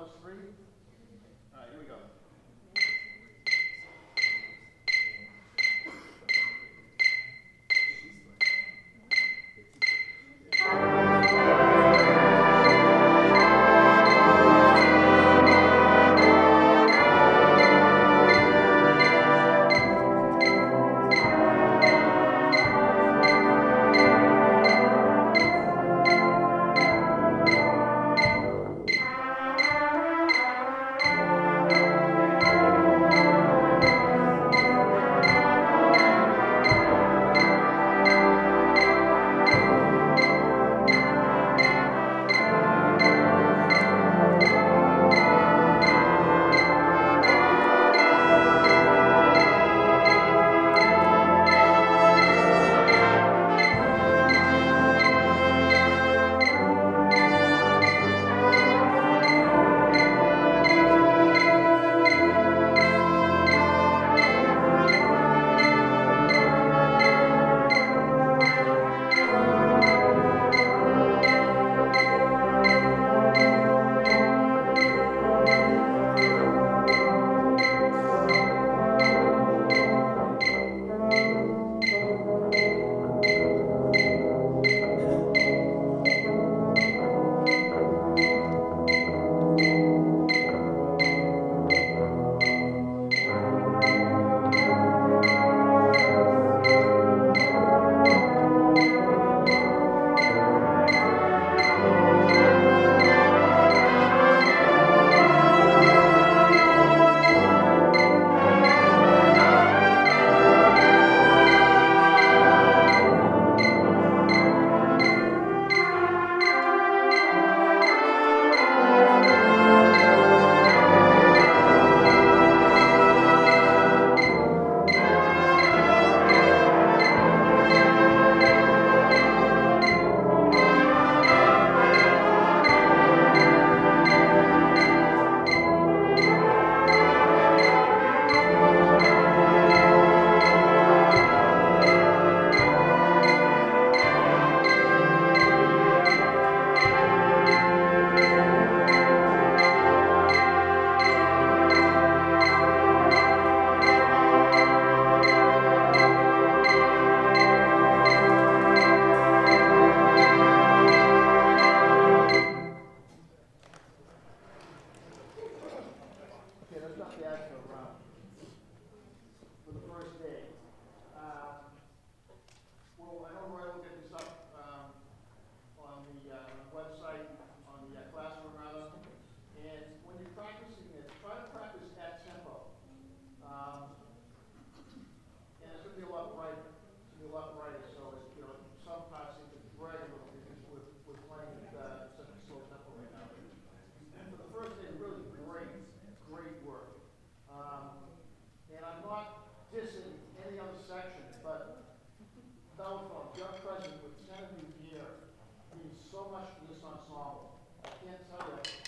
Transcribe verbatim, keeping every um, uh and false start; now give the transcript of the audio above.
plus three. All right, here we go. Okay, that's not the actual round for the first day. Um, well, I know Roy will get this up um, on the uh, website, on the uh, classroom rather. And when you're practicing it, try to practice at tempo. Um, and it's going to be a lot brighter. It's going to be a lot brighter. So, it, you know, some parts seem to drag a little because we're, we're playing at uh, such a slow tempo right now. And for the first day, really great, great work. Um, and I'm not dissing any other section, but Belfort, your presence with ten of you here means so much to this ensemble. I can't tell you